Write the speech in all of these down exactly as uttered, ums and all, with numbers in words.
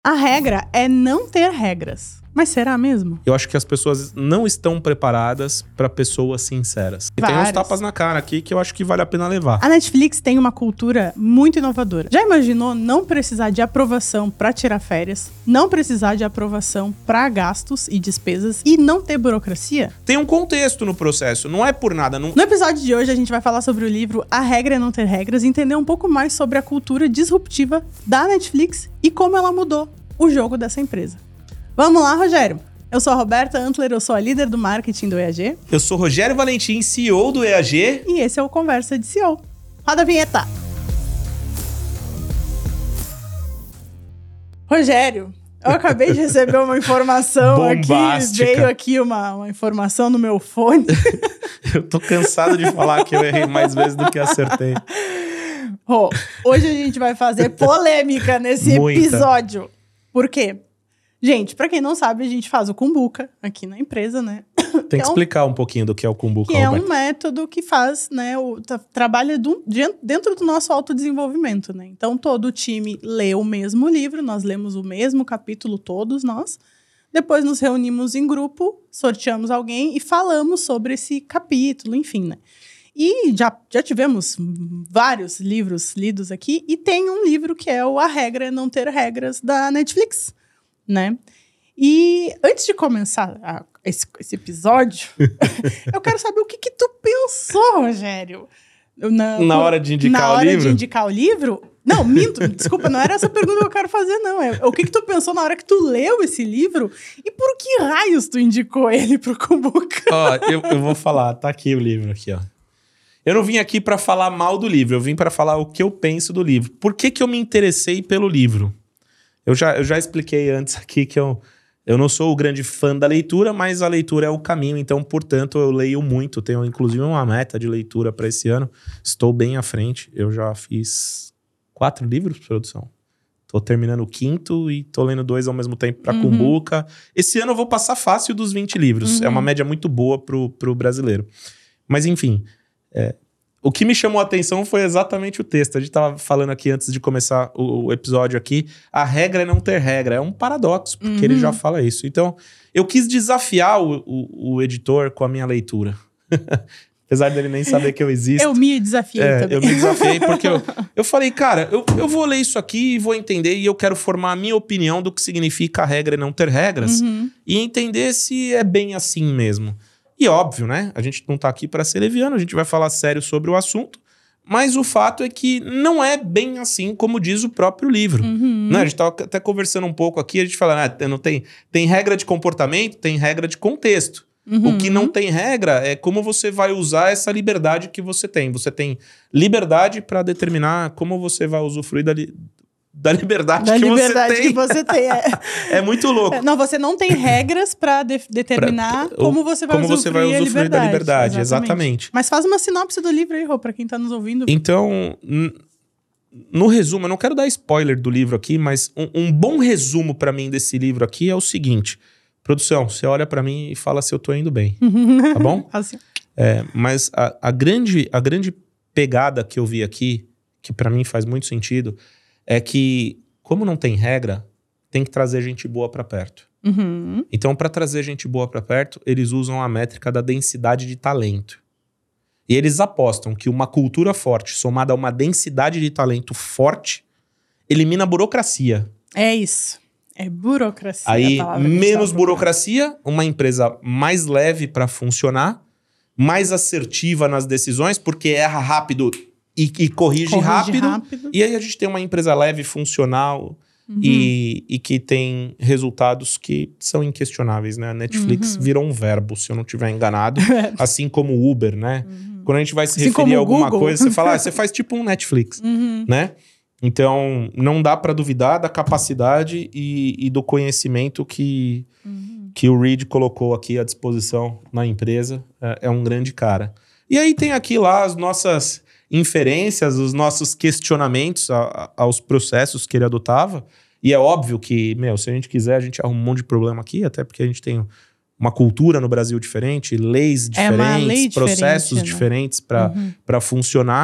A regra é não ter regras. Mas será mesmo? Eu acho que as pessoas não estão preparadas para pessoas sinceras. E Várias. tem uns tapas na cara aqui que eu acho que vale a pena levar. A Netflix tem uma cultura muito inovadora. Já imaginou não precisar de aprovação para tirar férias? Não precisar de aprovação para gastos e despesas? E não ter burocracia? Tem um contexto no processo, não é por nada. Não... No episódio de hoje a gente vai falar sobre o livro A Regra é Não Ter Regras e entender um pouco mais sobre a cultura disruptiva da Netflix e como ela mudou o jogo dessa empresa. Vamos lá, Rogério. Eu sou a Roberta Antler, eu sou a líder do marketing do E A G. Eu sou Rogério Valentim, C E O do E A G. E esse é o Conversa de C E O. Roda a vinheta. Erro, eu acabei de receber uma informação aqui. Veio aqui uma, uma informação no meu fone. Eu tô cansado de falar que eu errei mais vezes do que acertei. Oh, hoje a gente vai fazer polêmica nesse Muita. episódio. Por quê? Gente, pra quem não sabe, a gente faz o Kumbuka aqui na empresa, né? Tem que, que é um, explicar um pouquinho do que é o Kumbuka, Que é Roberto. um método que faz, né, o, tra- trabalha do, dentro do nosso autodesenvolvimento, né? Então, todo o time lê o mesmo livro, nós lemos o mesmo capítulo, todos nós. Depois nos reunimos em grupo, sorteamos alguém e falamos sobre esse capítulo, enfim, né? E já, já tivemos vários livros lidos aqui, e tem um livro que é o A Regra é Não Ter Regras, da Netflix, né? E antes de começar a, esse, esse episódio, eu quero saber o que que tu pensou, Rogério. Na, Na hora de indicar na o hora livro? de indicar o livro? Não, minto, desculpa, não era essa pergunta que eu quero fazer, não. É o que que tu pensou na hora que tu leu esse livro e por que raios tu indicou ele pro Kumbuka? Ó, eu, eu vou falar, tá aqui o livro, aqui, ó. Eu não vim aqui pra falar mal do livro, eu vim pra falar o que eu penso do livro. Por que que eu me interessei pelo livro? Eu já, eu já expliquei antes aqui que eu, eu não sou o grande fã da leitura, mas a leitura é o caminho, então, portanto, eu leio muito. Tenho, inclusive, uma meta de leitura para esse ano. Estou bem à frente. Eu já fiz quatro livros de produção. Tô terminando o quinto e tô lendo dois ao mesmo tempo para Uhum. Kumbuka. Esse ano eu vou passar fácil dos vinte livros. Uhum. É uma média muito boa pro, pro brasileiro. Mas, enfim... É, o que me chamou a atenção foi exatamente o texto. A gente tava falando aqui antes de começar o, o episódio aqui. A regra é não ter regra. É um paradoxo, porque Uhum. ele já fala isso. Então, eu quis desafiar o, o, o editor com a minha leitura. Apesar dele nem saber que eu existo. Eu me desafiei É, também. eu me desafiei porque eu, eu falei, cara, eu, eu vou ler isso aqui e vou entender e eu quero formar a minha opinião do que significa a regra é não ter regras Uhum. e entender se é bem assim mesmo. E óbvio, né? A gente não tá aqui para ser leviano, a gente vai falar sério sobre o assunto, mas o fato é que não é bem assim como diz o próprio livro. Uhum. Né? A gente tava até conversando um pouco aqui, a gente fala, ah, não tem, tem regra de comportamento, tem regra de contexto. Uhum. O que não tem regra é como você vai usar essa liberdade que você tem. Você tem liberdade para determinar como você vai usufruir da, li da liberdade, Da que, liberdade você tem. que você tem. É. É muito louco. Não, você não tem regras para de determinar Pra- como você vai como usufruir, você vai usufruir a liberdade. da liberdade, exatamente. Mas faz uma sinopse do livro aí, Rô, pra quem tá nos ouvindo. Então, no resumo, eu não quero dar spoiler do livro aqui, mas um, um bom resumo para mim desse livro aqui é o seguinte. Produção, você olha para mim e fala se eu tô indo bem, tá bom? Assim. É, mas a, a, grande, a grande pegada que eu vi aqui, que para mim faz muito sentido, é que, como não tem regra, tem que trazer gente boa para perto. Uhum. Então, para trazer gente boa para perto, eles usam a métrica da densidade de talento. E eles apostam que uma cultura forte, somada a uma densidade de talento forte, elimina a burocracia. É isso. É burocracia. Aí, a palavra que a gente menos tava burocracia, uma empresa mais leve para funcionar, mais assertiva nas decisões, porque erra rápido e, e corrige, Corrige rápido. rápido. E aí a gente tem uma empresa leve, funcional Uhum. e, e que tem resultados que são inquestionáveis, né? A Netflix Uhum. virou um verbo, se eu não estiver enganado. Assim como o Uber, né? Uhum. Quando a gente vai se Assim referir como a o alguma Google. coisa, você fala, ah, você faz tipo um Netflix, Uhum. né? Então, não dá para duvidar da capacidade e, e do conhecimento que, Uhum. que o Reed colocou aqui à disposição na empresa. É, é um grande cara. E aí tem aqui lá as nossas inferências, os nossos questionamentos a, a, aos processos que ele adotava. E é óbvio que, meu, se a gente quiser, a gente arruma um monte de problema aqui, até porque a gente tem uma cultura no Brasil diferente, leis É uma diferentes, lei processos diferente, né? diferentes para Uhum. para funcionar,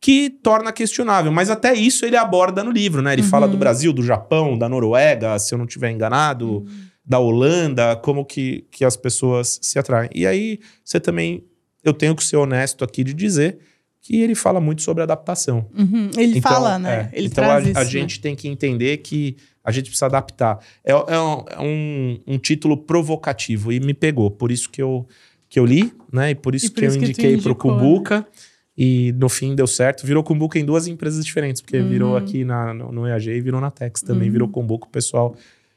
que torna questionável. Mas até isso ele aborda no livro, né? Ele uhum. fala do Brasil, do Japão, da Noruega, se eu não estiver enganado, uhum. da Holanda, como que, que as pessoas se atraem. E aí você também, eu tenho que ser honesto aqui de dizer que ele fala muito sobre adaptação. Uhum. Ele então, fala, né? É, ele então traz a, isso, a né? gente tem que entender que a gente precisa adaptar. É, é, um, é um, um título provocativo e me pegou. Por isso que eu, que eu li, né? E por isso e por que isso eu que indiquei pro indicou, Cumbuca. Né? E no fim deu certo. Virou Cumbuca em duas empresas diferentes, porque uhum. virou aqui na, no, no E A G e virou na Tex também. Uhum. Virou Cumbuca, o pessoal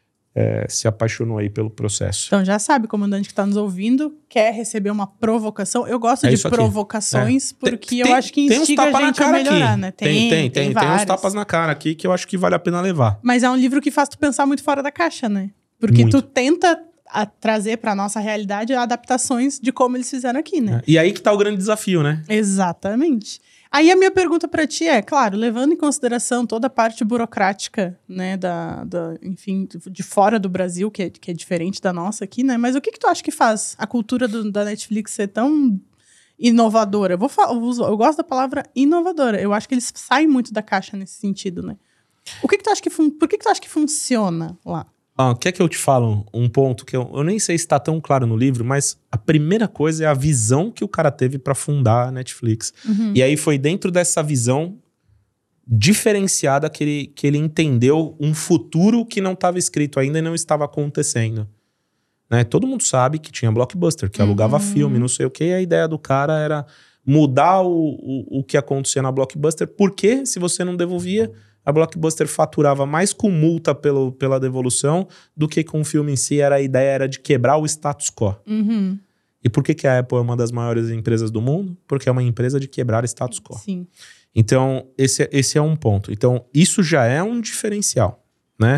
é, se apaixonou aí pelo processo. Então já sabe, comandante que está nos ouvindo, quer receber uma provocação. Eu gosto é de provocações, é. porque tem, eu acho que instiga a gente a melhorar, aqui. né? Tem, tem, tem, tem, tem uns tapas na cara aqui que eu acho que vale a pena levar. Mas é um livro que faz tu pensar muito fora da caixa, né? Porque muito. tu tenta a trazer para nossa realidade adaptações de como eles fizeram aqui, né? É. E aí que tá o grande desafio, né? Exatamente. Aí a minha pergunta para ti é, claro, levando em consideração toda a parte burocrática, né, da, da, enfim, de fora do Brasil, que é, que é diferente da nossa aqui, né? Mas o que que tu acha que faz a cultura do, da Netflix ser tão inovadora? Eu, vou eu, eu gosto da palavra inovadora. Eu acho que eles saem muito da caixa nesse sentido, né? O que que tu acha que fun- Por que que tu acha que funciona lá? Ah, quer que eu te falo um ponto que eu, eu nem sei se está tão claro no livro, mas a primeira coisa é a visão que o cara teve para fundar a Netflix. Uhum. E aí foi dentro dessa visão diferenciada que ele, que ele entendeu um futuro que não estava escrito ainda e não estava acontecendo. Né? Todo mundo sabe que tinha Blockbuster, que alugava uhum. filme, não sei o quê, e a ideia do cara era mudar o, o, o que acontecia na Blockbuster, porque se você não devolvia, a Blockbuster faturava mais com multa pelo, pela devolução do que com o filme em si. Era, a ideia era de quebrar o status quo. Uhum. E por que, que a Apple é uma das maiores empresas do mundo? Porque é uma empresa de quebrar status quo. Sim. Então, esse, esse é um ponto. Então, isso já é um diferencial, né?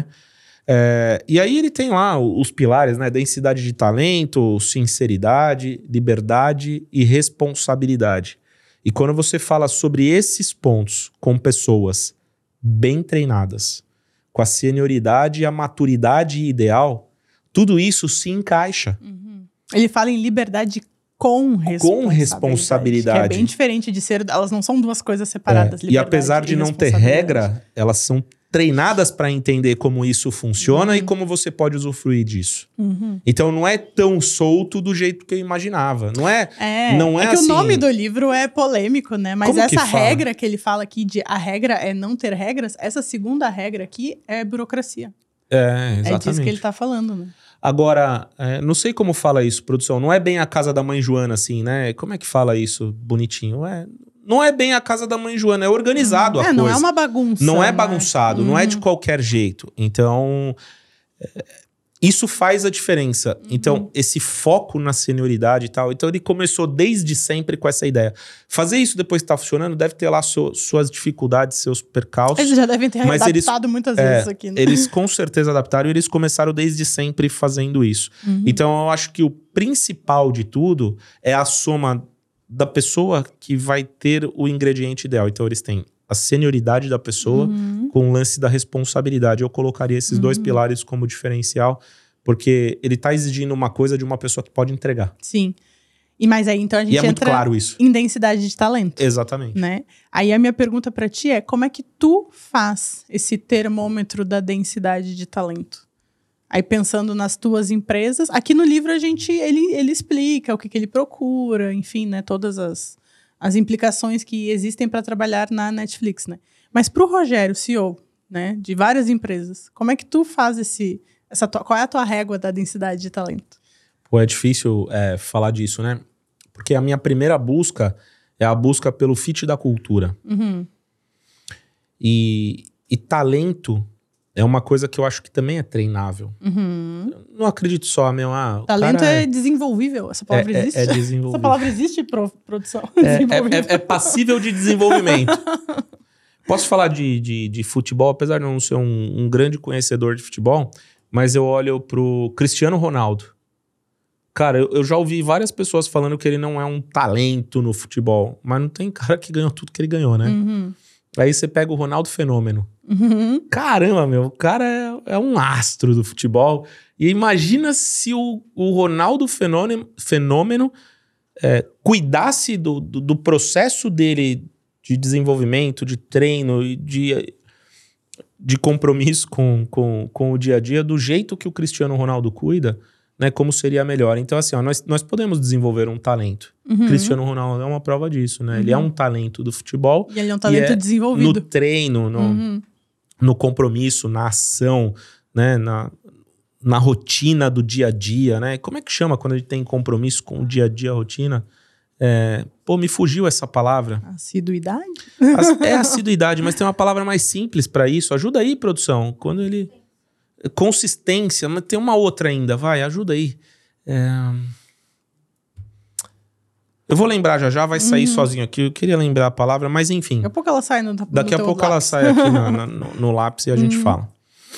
É, e aí ele tem lá os pilares, né? Densidade de talento, sinceridade, liberdade e responsabilidade. E quando você fala sobre esses pontos com pessoas bem treinadas, com a senioridade e a maturidade ideal, tudo isso se encaixa. Uhum. Ele fala em liberdade com responsabilidade. Com responsabilidade. Que é bem diferente de ser... Elas não são duas coisas separadas. É. E apesar de e não ter regra, elas são treinadas para entender como isso funciona uhum. e como você pode usufruir disso. Uhum. Então não é tão solto do jeito que eu imaginava. Não é, é, não é, é que assim... o nome do livro é polêmico, né? Mas como essa que regra que ele fala aqui de a regra é não ter regras, essa segunda regra aqui é burocracia. É, exatamente. É disso que ele tá falando, né? Agora, é, não sei como fala isso, produção. Não é bem a casa da mãe Joana, assim, né? Como é que fala isso bonitinho? É... Não é bem a casa da mãe Joana, é organizado hum, a é, coisa. Não é uma bagunça. Não é né? bagunçado, uhum. não é de qualquer jeito. Então, é, isso faz a diferença. Uhum. Então, esse foco na senioridade e tal. Então, ele começou desde sempre com essa ideia. Fazer isso depois que tá funcionando, deve ter lá su- suas dificuldades, seus percalços. Eles já devem ter mas adaptado eles, muitas é, vezes aqui. Né? Eles com certeza adaptaram e eles começaram desde sempre fazendo isso. Uhum. Então, eu acho que o principal de tudo é a soma da pessoa que vai ter o ingrediente ideal. Então, eles têm a senioridade da pessoa uhum. com o lance da responsabilidade. Eu colocaria esses uhum. dois pilares como diferencial, porque ele está exigindo uma coisa de uma pessoa que pode entregar. Sim. E mas aí, então, a gente e é muito entra claro isso. em densidade de talento. Exatamente. Né? Aí, a minha pergunta para ti é, como é que tu faz esse termômetro da densidade de talento? Aí, pensando nas tuas empresas, aqui no livro a gente, ele, ele explica o que, que ele procura, enfim, né, todas as, as implicações que existem para trabalhar na Netflix, né? Mas para o Rogério, C E O, né, de várias empresas, como é que tu faz esse, essa tua, qual é a tua régua da densidade de talento? Pô, é difícil é, falar disso, né? Porque a minha primeira busca é a busca pelo fit da cultura. Uhum. E, e talento é uma coisa que eu acho que também é treinável. Uhum. Eu não acredito só, meu... Ah, talento é, é desenvolvível. Essa palavra é, existe? É, é desenvolvível. Essa palavra existe, pro, produção? É, é, é passível de desenvolvimento. Posso falar de, de, de futebol, apesar de não ser um, um grande conhecedor de futebol, mas eu olho pro Cristiano Ronaldo. Cara, eu, eu já ouvi várias pessoas falando que ele não é um talento no futebol, mas não tem cara que ganhou tudo que ele ganhou, né? Uhum. Aí você pega o Ronaldo Fenômeno. Uhum. Caramba, meu, o cara é, é um astro do futebol. E imagina se o, o Ronaldo Fenômeno, fenômeno é, cuidasse do, do, do processo dele de desenvolvimento, de treino e de, de compromisso com, com, com o dia a dia, do jeito que o Cristiano Ronaldo cuida, né, como seria melhor. Então, assim, ó, nós, nós podemos desenvolver um talento. Uhum. Cristiano Ronaldo é uma prova disso, né? Uhum. Ele é um talento do futebol. E ele é um talento é desenvolvido. No treino, no, uhum. no compromisso, na ação, né, na, na rotina do dia a dia, né? Como é que chama quando a gente tem compromisso com o dia a dia, a rotina? É, pô, me fugiu essa palavra. Assiduidade? As, é assiduidade, mas tem uma palavra mais simples para isso. Ajuda aí, produção. Quando ele... Consistência, mas tem uma outra ainda. Vai, ajuda aí. É... Eu vou lembrar já já, vai sair uhum. sozinho aqui. Eu queria lembrar a palavra, mas enfim. Daqui a pouco ela sai no, no Daqui a pouco lápis. Ela sai aqui no, no, no lápis e a uhum. gente fala.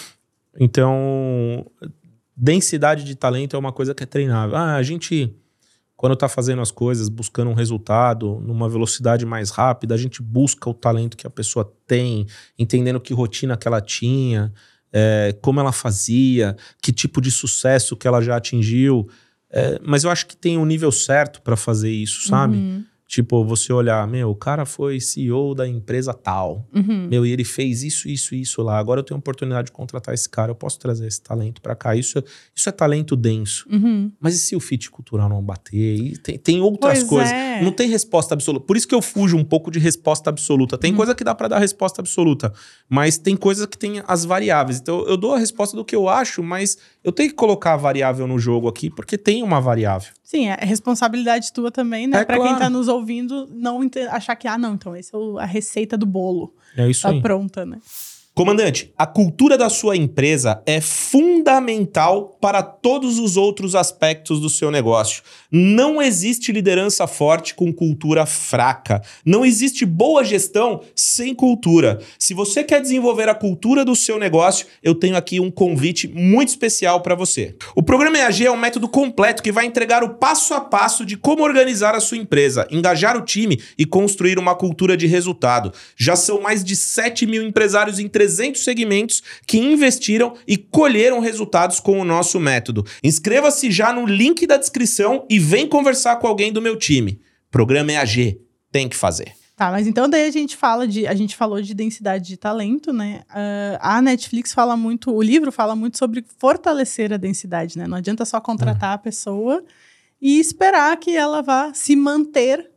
Então, densidade de talento é uma coisa que é treinável. Ah, a gente... Quando tá fazendo as coisas, buscando um resultado numa velocidade mais rápida, a gente busca o talento que a pessoa tem, entendendo que rotina que ela tinha, é, como ela fazia, que tipo de sucesso que ela já atingiu. É, mas eu acho que tem um nível certo para fazer isso, sabe? Uhum. Tipo, você olhar, meu, o cara foi C E O da empresa tal. Uhum. Meu, e ele fez isso, isso, isso lá. Agora eu tenho a oportunidade de contratar esse cara, eu posso trazer esse talento pra cá. Isso, isso é talento denso. Uhum. Mas e se o fit cultural não bater? E tem, tem outras pois coisas. É. Não tem resposta absoluta. Por isso que eu fujo um pouco de resposta absoluta. Tem uhum. coisa que dá pra dar resposta absoluta. Mas tem coisa que tem as variáveis. Então eu dou a resposta do que eu acho, mas eu tenho que colocar a variável no jogo aqui, porque tem uma variável. Sim, é responsabilidade tua também, né? É pra claro. Quem tá nos ouvindo, não achar que, ah, não, então esse é o, a receita do bolo. É isso tá aí. Pronta, né? Comandante, a cultura da sua empresa é fundamental para todos os outros aspectos do seu negócio. Não existe liderança forte com cultura fraca. Não existe boa gestão sem cultura. Se você quer desenvolver a cultura do seu negócio, eu tenho aqui um convite muito especial para você. O Programa E A G é um método completo que vai entregar o passo a passo de como organizar a sua empresa, engajar o time e construir uma cultura de resultado. Já são mais de sete mil empresários em trezentos segmentos que investiram e colheram resultados com o nosso método. Inscreva-se já no link da descrição e vem conversar com alguém do meu time. Programa E A G, tem que fazer. Tá, mas então daí a gente fala de, a gente falou de densidade de talento, né? Uh, a Netflix fala muito, o livro fala muito sobre fortalecer a densidade, né? Não adianta só contratar uhum. a pessoa e esperar que ela vá se manter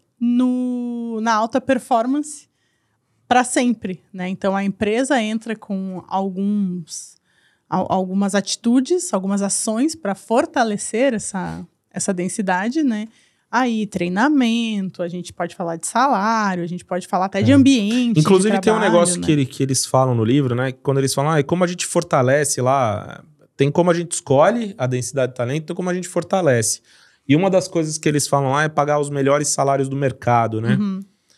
no, na alta performance para sempre, né? Então, a empresa entra com alguns, algumas atitudes, algumas ações para fortalecer essa, essa densidade, né? Aí, treinamento, a gente pode falar de salário, a gente pode falar até é. de ambiente. Inclusive, de tem um trabalho, negócio né? que, ele, que eles falam no livro, né? Quando eles falam, ah, e como a gente fortalece lá, tem como a gente escolhe a densidade de talento, tem como a gente fortalece. E uma das coisas que eles falam lá é pagar os melhores salários do mercado, né? Uhum.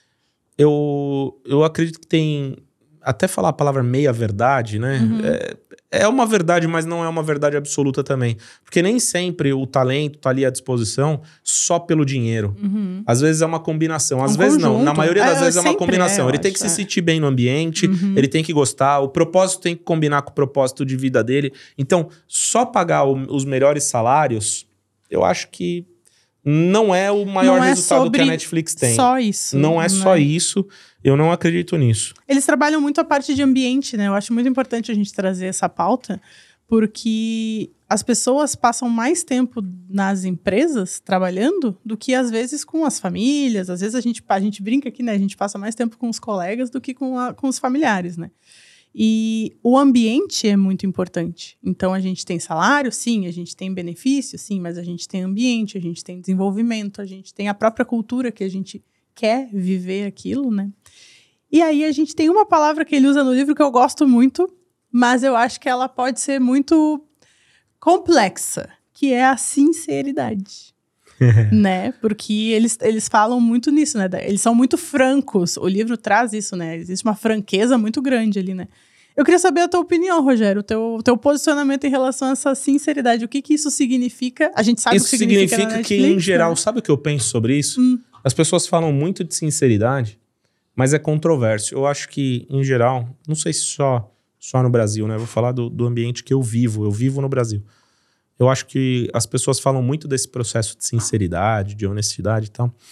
Eu, eu acredito que tem... Até falar a palavra meia-verdade, né? Uhum. É, é uma verdade, mas não é uma verdade absoluta também. Porque nem sempre o talento tá ali à disposição só pelo dinheiro. Uhum. Às vezes é uma combinação. Às um vezes conjunto. Não. Na maioria das é, vezes é uma combinação. É, ele tem que acho, se sentir bem no ambiente, uhum. ele tem que gostar, o propósito tem que combinar com o propósito de vida dele. Então, só pagar o, os melhores salários, eu acho que não é o maior é resultado que a Netflix tem. Só isso. Não é não só é. isso. Eu não acredito nisso. Eles trabalham muito a parte de ambiente, né? Eu acho muito importante a gente trazer essa pauta, porque as pessoas passam mais tempo nas empresas trabalhando do que, às vezes, com as famílias. Às vezes a gente, a gente brinca aqui, né? A gente passa mais tempo com os colegas do que com, a, com os familiares, né? E o ambiente é muito importante. Então, a gente tem salário, sim, a gente tem benefício, sim, mas a gente tem ambiente, a gente tem desenvolvimento, a gente tem a própria cultura que a gente quer viver aquilo, né? E aí, a gente tem uma palavra que ele usa no livro que eu gosto muito, mas eu acho que ela pode ser muito complexa, que é a sinceridade. Né? Porque eles, eles falam muito nisso, né? Eles são muito francos. O livro traz isso, né? Existe uma franqueza muito grande ali, né? Eu queria saber a tua opinião, Rogério, o teu, teu posicionamento em relação a essa sinceridade. O que que isso significa? A gente sabe isso o que significa significa na Netflix, que, em geral, né? Sabe o que eu penso sobre isso? Hum. As pessoas falam muito de sinceridade, mas é controverso. Eu acho que, em geral, não sei se só, só no Brasil, né? Eu vou falar do, do ambiente que eu vivo. Eu vivo no Brasil. Eu acho que as pessoas falam muito desse processo de sinceridade, de honestidade e tal.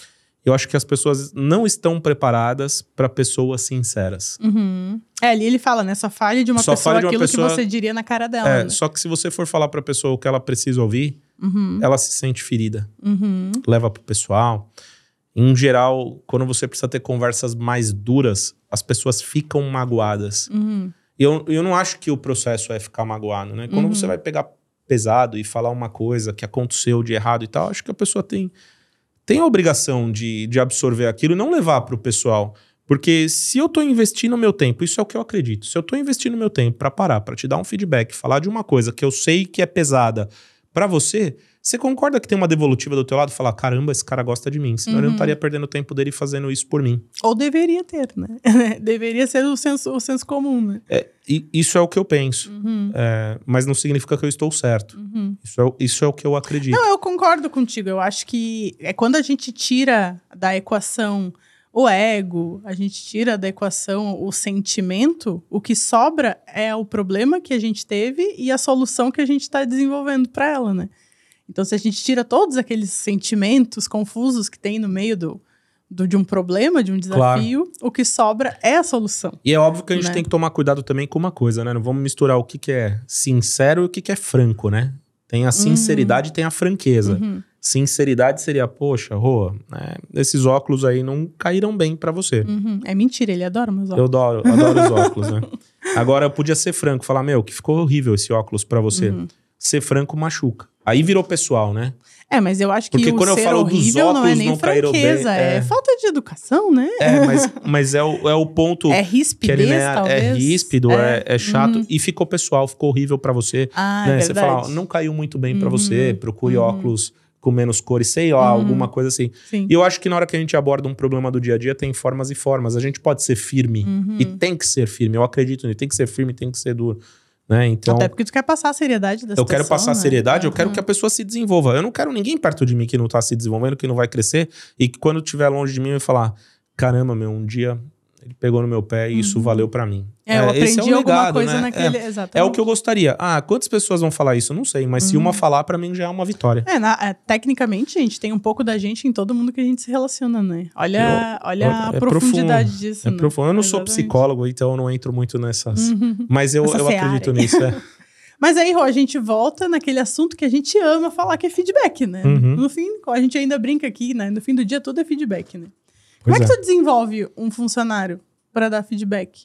Eu acho que as pessoas não estão preparadas para pessoas sinceras. Uhum. É, ali ele fala, né? Só fale de uma Só pessoa fale de uma aquilo pessoa- que você diria na cara dela. É, né? só que se você for falar pra pessoa o que ela precisa ouvir, Uhum. ela se sente ferida. Uhum. Leva pro pessoal. Em geral, quando você precisa ter conversas mais duras, as pessoas ficam magoadas. Uhum. E eu, eu não acho que o processo é ficar magoado, né? Quando Uhum. você vai pegar pesado e falar uma coisa que aconteceu de errado e tal, acho que a pessoa tem, tem a obrigação de, de absorver aquilo e não levar pro pessoal. Porque se eu tô investindo meu tempo, isso é o que eu acredito, se eu tô investindo meu tempo pra parar, pra te dar um feedback, falar de uma coisa que eu sei que é pesada pra você, você concorda que tem uma devolutiva do teu lado e falar, caramba, esse cara gosta de mim, senão ele não Uhum. estaria perdendo o tempo dele fazendo isso por mim. Ou deveria ter, né? Deveria ser o senso, o senso comum, né? É, e isso é o que eu penso, Uhum. é, mas não significa que eu estou certo. Uhum. Isso é, o- isso é o que eu acredito. Não, eu concordo contigo. Eu acho que é quando a gente tira da equação o ego, a gente tira da equação o sentimento, o que sobra é o problema que a gente teve e a solução que a gente está desenvolvendo para ela, né? Então, se a gente tira todos aqueles sentimentos confusos que tem no meio do, do- de um problema, de um desafio, o que sobra é a solução. E é óbvio que a gente Né? tem que tomar cuidado também com uma coisa, né? Não vamos misturar o que, que é sincero e o que, que é franco, né? Tem a sinceridade e tem a franqueza. Uhum. Sinceridade seria, poxa, Rô, né, esses óculos aí não caíram bem pra você. Uhum. É mentira, ele adora meus Eu óculos. adoro, adoro os óculos, né? Agora, eu podia ser franco, falar, meu, que ficou horrível esse óculos pra você. Uhum. Ser franco machuca. Aí virou pessoal, né? É, mas eu acho que Porque o quando eu ser falo dos horrível não é óculos nem não caíram bem, franqueza, é... é- falta de educação, né? É, mas, mas é, o, é o ponto É que rispidez, ele, né, talvez. é ríspido, é, é chato. Uhum. E ficou pessoal, ficou horrível pra você. Ah, né? é Você verdade. fala, ó, não caiu muito bem pra Uhum. você, procure Uhum. óculos com menos cores, sei lá, Uhum. alguma coisa assim. Sim. E eu acho que na hora que a gente aborda um problema do dia a dia, tem formas e formas. A gente pode ser firme, Uhum. e tem que ser firme. Eu acredito nisso, tem que ser firme, tem que ser duro. Né? Então, Até porque tu quer passar a seriedade da eu situação, quero passar a né? seriedade, eu Uhum. quero que a pessoa se desenvolva. Eu não quero ninguém perto de mim que não tá se desenvolvendo, que não vai crescer, e que quando estiver longe de mim, vai falar, caramba, meu, um dia ele pegou no meu pé e isso Uhum. valeu pra mim. É, eu esse aprendi o alguma legado, coisa né? naquele... É, Exatamente. é o que eu gostaria. Ah, quantas pessoas vão falar isso? Eu não sei, mas se Uhum. uma falar, pra mim já é uma vitória. É, na- é, tecnicamente, gente, tem um pouco da gente em todo mundo que a gente se relaciona, né? Olha, olha a é profundidade profundo, disso, É né? profundo. Eu não sou Exatamente. psicólogo, então eu não entro muito nessas... Uhum. Mas eu, Essa eu seara acredito aí. nisso, é. Mas aí, Rô, a gente volta naquele assunto que a gente ama falar, que é feedback, né? Uhum. No fim, a gente ainda brinca aqui, né? No fim do dia, tudo é feedback, né? Pois Como é que é. tu desenvolve um funcionário para dar feedback?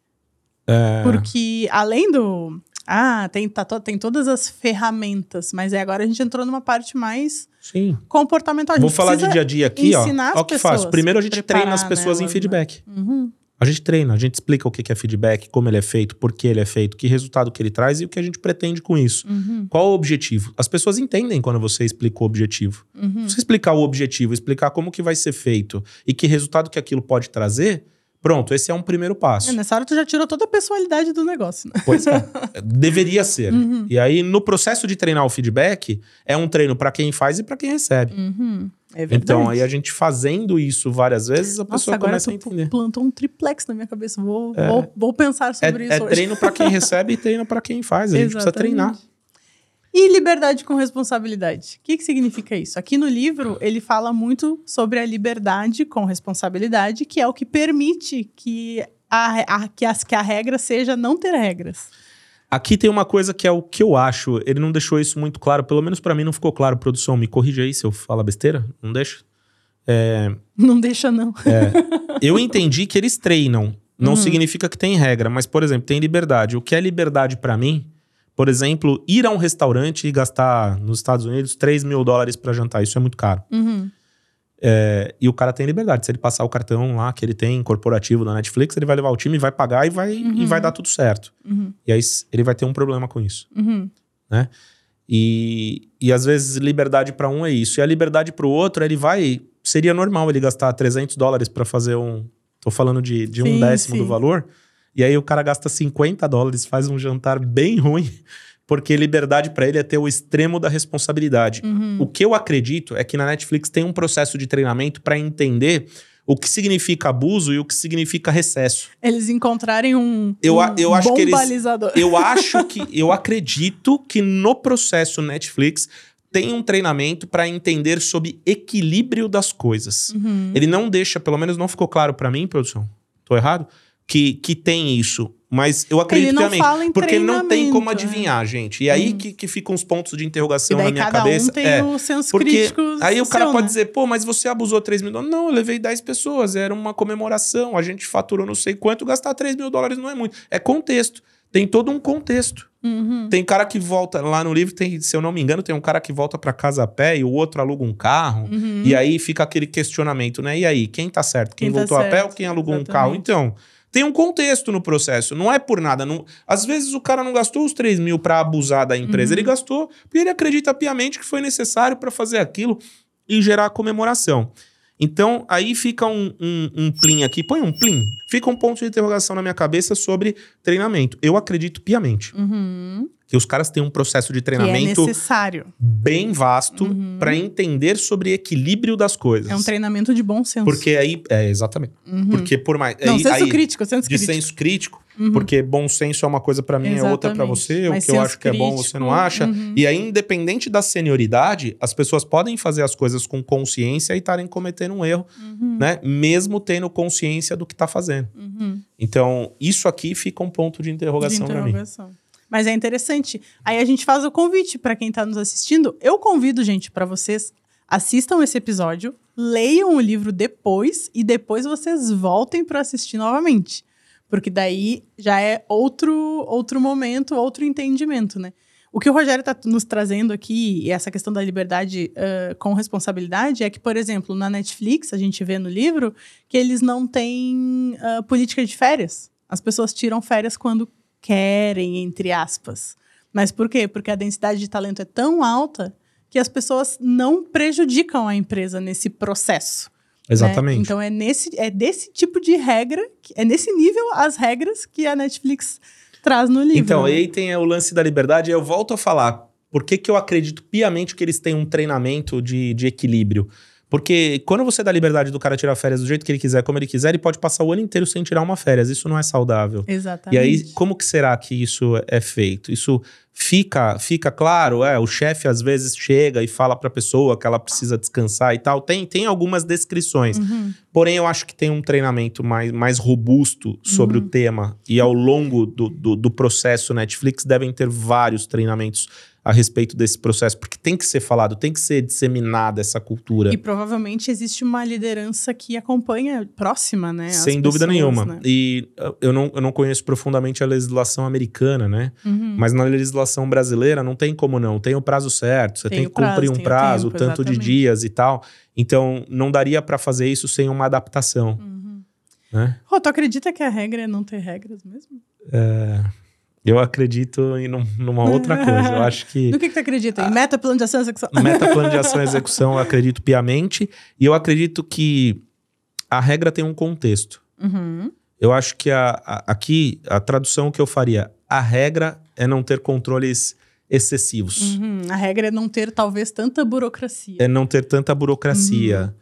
É, Porque além do... Ah, tem, tá to- tem todas as ferramentas, mas aí agora a gente entrou numa parte mais sim. comportamental. A Vou gente falar de precisa dia a dia aqui, ó. ensinar as Olha o que faz. pessoas, Primeiro a gente preparar, treina as pessoas né, em elas, feedback. Uhum. A gente treina, a gente explica o que que é feedback, como ele é feito, por que ele é feito, que resultado que ele traz e o que a gente pretende com isso. Uhum. Qual o objetivo? As pessoas entendem quando você explica o objetivo. Uhum. Se você explicar o objetivo, explicar como que vai ser feito e que resultado que aquilo pode trazer, pronto, esse é um primeiro passo. É, nessa hora tu já tirou toda a personalidade do negócio, né? Pois é. Deveria ser. Uhum. E aí, no processo de treinar o feedback, é um treino para quem faz e para quem recebe. Uhum. É verdade. Então, aí a gente fazendo isso várias vezes, a Nossa, pessoa agora começa a tu entender. plantou um triplex na minha cabeça. Vou, É. vou, vou pensar É, sobre isso é hoje. treino para quem recebe e treino para quem faz. A gente precisa Exatamente. treinar. E liberdade com responsabilidade. O que, que significa isso? Aqui no livro, ele fala muito sobre a liberdade com responsabilidade, que é o que permite que a, a- que, as, que a regra seja não ter regras. Aqui tem uma coisa que é o que eu acho. Ele não deixou isso muito claro. Pelo menos para mim não ficou claro. Produção, me corrija aí se eu falar besteira. Não deixa? Não deixa, não. Eu entendi que eles treinam. Não Uhum. significa que tem regra. Mas, por exemplo, tem liberdade. O que é liberdade para mim? Por exemplo, ir a um restaurante e gastar nos Estados Unidos três mil dólares para jantar. Isso é muito caro. Uhum. É, e o cara tem liberdade. Se ele passar o cartão lá que ele tem, corporativo da Netflix, ele vai levar o time, vai pagar e vai, Uhum. e vai dar tudo certo. Uhum. E aí s- ele vai ter um problema com isso. Uhum. E, e às vezes liberdade para um é isso. E a liberdade para o outro, ele vai... Seria normal ele gastar trezentos dólares para fazer um... Tô falando de, de um Sim, décimo sim. do valor. E aí o cara gasta cinquenta dólares, faz um jantar bem ruim, porque liberdade para ele é ter o extremo da responsabilidade. Uhum. O que eu acredito é que na Netflix tem um processo de treinamento para entender o que significa abuso e o que significa recesso. Eles encontrarem um, Eu a- um eu acho bom que eles- balizador. Eu acho que, eu acredito que no processo Netflix tem um treinamento para entender sobre equilíbrio das coisas. Uhum. Ele não deixa, pelo menos não ficou claro para mim, produção, tô errado? Que, que tem isso. Mas eu acredito ele não fala em porque não tem como é. adivinhar, gente. E aí hum. que, que ficam os pontos de interrogação e daí na minha cada cabeça. Um tem é, o senso porque crítico aí o cara seu, pode né? dizer, pô, mas você abusou três mil dólares. Não, eu levei dez pessoas, era uma comemoração, a gente faturou não sei quanto, gastar três mil dólares não é muito. É contexto. Tem todo um contexto. Uhum. Tem cara que volta, lá no livro, tem, se eu não me engano, tem um cara que volta pra casa a pé e o outro aluga um carro. Uhum. E aí fica aquele questionamento, né? E aí, quem tá certo? Quem, quem voltou tá a pé ou quem alugou Exatamente. um carro? Então, tem um contexto no processo. Não é por nada. Não, às vezes o cara não gastou os três mil pra abusar da empresa. Uhum. Ele gastou porque ele acredita piamente que foi necessário pra fazer aquilo e gerar a comemoração. Então, aí fica um, um, um plim aqui. Põe um plim. Fica um ponto de interrogação na minha cabeça sobre treinamento. Eu acredito piamente uhum. que os caras têm um processo de treinamento que é necessário. bem vasto uhum. para entender sobre equilíbrio das coisas. É um treinamento de bom senso. Porque aí... É, exatamente. Uhum. Porque por mais... Não, aí, senso aí, crítico, senso de crítico. senso crítico. Uhum. Porque bom senso é uma coisa para mim, Exatamente. é outra para você. Mas o que eu acho que crítico, é bom, você não acha. Uhum. E aí, independente da senioridade, as pessoas podem fazer as coisas com consciência e estarem cometendo um erro, uhum. né? Mesmo tendo consciência do que tá fazendo. Uhum. Então, isso aqui fica um ponto de interrogação, de interrogação. para mim. Mas é interessante. Aí a gente faz o convite para quem tá nos assistindo. Eu convido, gente, para vocês assistam esse episódio, leiam o livro depois e depois vocês voltem para assistir novamente. Porque daí já é outro, outro momento, outro entendimento, né? O que o Rogério está nos trazendo aqui, e essa questão da liberdade uh, com responsabilidade, é que, por exemplo, na Netflix, a gente vê no livro que eles não têm uh, política de férias. As pessoas tiram férias quando querem, entre aspas. Mas por quê? Porque a densidade de talento é tão alta que as pessoas não prejudicam a empresa nesse processo. Exatamente. Né? Então, é, nesse, é desse tipo de regra, é nesse nível as regras que a Netflix traz no livro. Então, né? aí tem o lance da liberdade, e eu volto a falar, por que que eu acredito piamente que eles têm um treinamento de, de equilíbrio? Porque quando você dá liberdade do cara tirar férias do jeito que ele quiser, como ele quiser, ele pode passar o ano inteiro sem tirar uma férias. Isso não é saudável. Exatamente. E aí, como que será que isso é feito? Isso fica, fica claro, é, o chefe às vezes chega e fala pra pessoa que ela precisa descansar e tal. Tem, tem algumas descrições. Uhum. Porém, eu acho que tem um treinamento mais, mais robusto sobre uhum. o tema. E ao longo do, do, do processo Netflix devem ter vários treinamentos a respeito desse processo, porque tem que ser falado, tem que ser disseminada essa cultura. E provavelmente existe uma liderança que acompanha próxima, né? Sem dúvida pessoas, nenhuma. Né? E eu não, eu não conheço profundamente a legislação americana, né? Uhum. Mas na legislação brasileira não tem como não. Tem o prazo certo, você tem, tem que prazo, cumprir um prazo, tempo, tanto exatamente. de dias e tal. Então, não daria para fazer isso sem uma adaptação. Uhum. Né? Oh, tu acredita que a regra é não ter regras mesmo? É... Eu acredito em num, numa outra coisa. Eu acho que... No que, que tu acredita? Em meta, plano de ação e execução? Meta, plano de ação e execução, eu acredito piamente. E eu acredito que a regra tem um contexto. Uhum. Eu acho que a, a, aqui, a tradução que eu faria, a regra é não ter controles excessivos. Uhum. A regra é não ter, talvez, tanta burocracia. É não ter tanta burocracia. Uhum.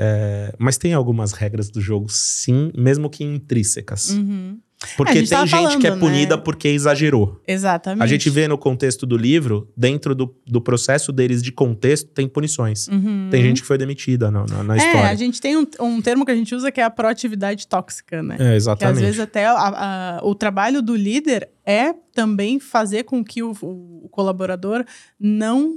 É, mas tem algumas regras do jogo, sim, mesmo que intrínsecas. Uhum. Porque é, gente tem gente falando, que é punida né? porque exagerou. Exatamente. A gente vê no contexto do livro, dentro do, do processo deles de contexto, tem punições. Uhum. Tem gente que foi demitida na, na, na é, história. É, a gente tem um, um termo que a gente usa que é a proatividade tóxica, né? É, exatamente. Que às vezes até a, a, o trabalho do líder é também fazer com que o, o colaborador não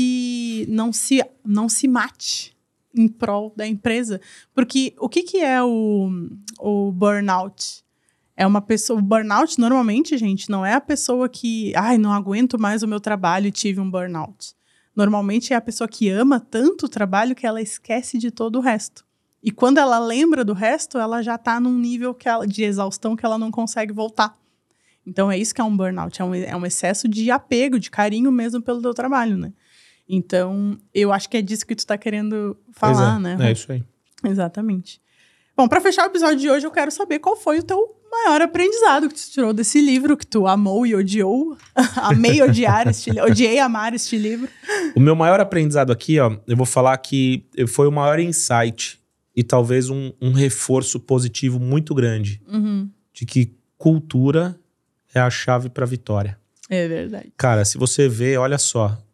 se, não, se, não se mate em prol da empresa. Porque o que, que é o, o burnout? É uma pessoa... O burnout, normalmente, gente, não é a pessoa que... Ai, não aguento mais o meu trabalho e tive um burnout. Normalmente é a pessoa que ama tanto o trabalho que ela esquece de todo o resto. E quando ela lembra do resto, ela já está num nível que ela, de exaustão que ela não consegue voltar. Então, é isso que é um burnout. É um, é um excesso de apego, de carinho mesmo pelo teu trabalho, né? Então, eu acho que é disso que tu tá querendo falar, é, né? É isso aí. Exatamente. Bom, para fechar o episódio de hoje, eu quero saber qual foi o teu maior aprendizado que tu tirou desse livro, que tu amou e odiou. Amei odiar este livro, odiei amar este livro. O meu maior aprendizado aqui, ó, eu vou falar que foi o maior insight e talvez um, um reforço positivo muito grande uhum. de que cultura é a chave para vitória. É verdade. Cara, se você vê, olha só,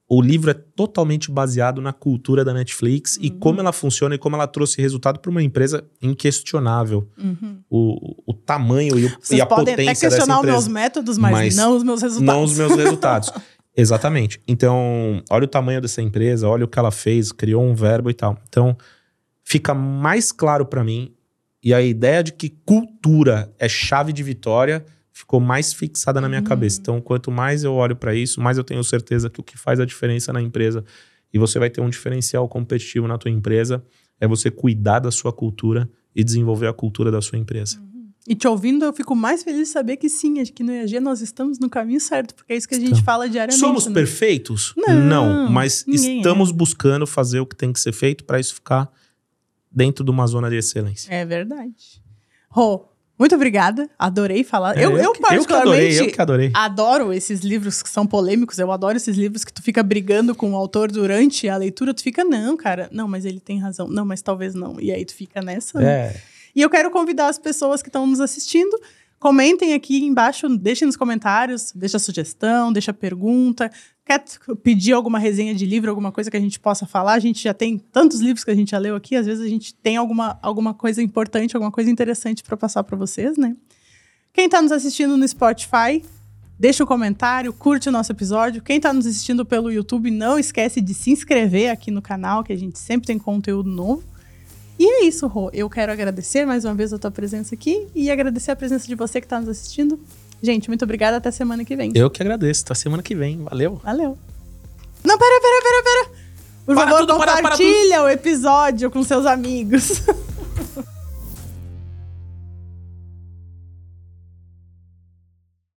o livro é totalmente baseado na cultura da Netflix uhum. e como ela funciona e como ela trouxe resultado para uma empresa inquestionável. Uhum. O, o tamanho e, o, e a potência dessa empresa. Vocês podem até questionar os meus métodos, mas, mas não os meus resultados. Não os meus resultados. Exatamente. Então, olha o tamanho dessa empresa, olha o que ela fez, criou um verbo e tal. Então, fica mais claro para mim, e a ideia de que cultura é chave de vitória ficou mais fixada na minha uhum. cabeça. Então, quanto mais eu olho para isso, mais eu tenho certeza que o que faz a diferença na empresa, e você vai ter um diferencial competitivo na tua empresa, é você cuidar da sua cultura e desenvolver a cultura da sua empresa. Uhum. E te ouvindo, eu fico mais feliz de saber que sim, que no E A G nós estamos no caminho certo, porque é isso que a gente então, fala diariamente. Somos né? perfeitos? Não, Não, mas estamos é. buscando fazer o que tem que ser feito para isso ficar dentro de uma zona de excelência. É verdade. Rô, muito obrigada, adorei falar. É, eu, eu, eu particularmente eu que adorei, eu que adorei. adoro esses livros que são polêmicos, eu adoro esses livros que tu fica brigando com o autor durante a leitura, tu fica, não, cara, não, mas ele tem razão, não, mas talvez não. E aí tu fica nessa, né? É. E eu quero convidar as pessoas que estão nos assistindo, comentem aqui embaixo, deixem nos comentários, deixa sugestão, deixa pergunta. Quer pedir alguma resenha de livro, alguma coisa que a gente possa falar? A gente já tem tantos livros que a gente já leu aqui, às vezes a gente tem alguma, alguma coisa importante, alguma coisa interessante para passar para vocês, né? Quem está nos assistindo no Spotify, deixa um comentário, curte o nosso episódio. Quem está nos assistindo pelo YouTube, não esquece de se inscrever aqui no canal, que a gente sempre tem conteúdo novo. E é isso, Rô. Eu quero agradecer mais uma vez a tua presença aqui e agradecer a presença de você que está nos assistindo. Gente, muito obrigada. Até semana que vem. Eu que agradeço. Até semana que vem. Valeu. Valeu. Não, pera, pera, pera, pera. Por para favor, tudo, compartilha para, para tudo. o episódio com seus amigos.